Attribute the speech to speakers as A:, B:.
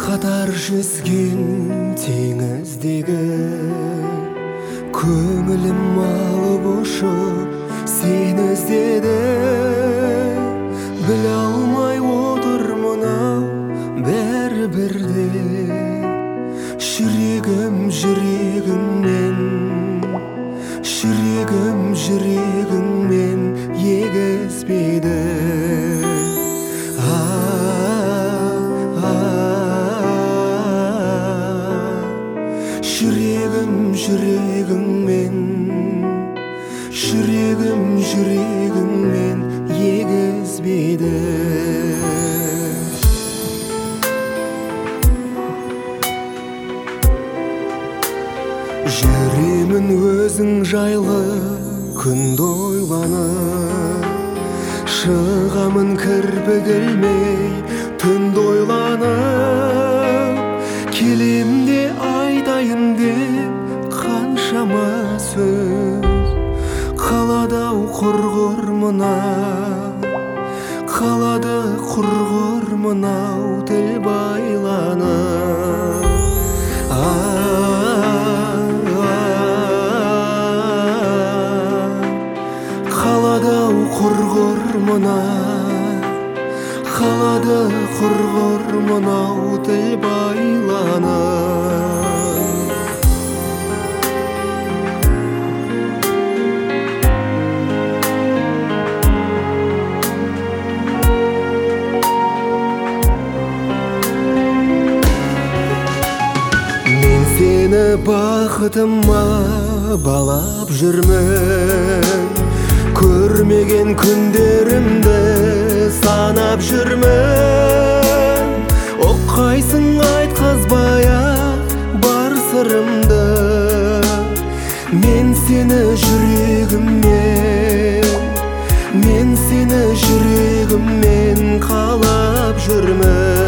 A: қатар жүзген теңіздегі көңілім алып ұшып сені іздеді. Біле алмай отыр мынау бәрібірде жүрегім егізбеді. Жүрегіммен егізбеді. Жүремін өзің жайлы күнді ойланып, шығамын кірпік ілмей түнді ойланып. Келем де айтайын деп қаншама сөз, қалады құрғыр мынау тіл байланып. Қалады құрғыр мынау тіл байланып. Сені бақытыма балап жүрмін, көрмеген күндерімді санап жүрмін. Оққайсың айтқызбай-ақ бар сырымды, мен сені жүрегіммен қалап жүрмін.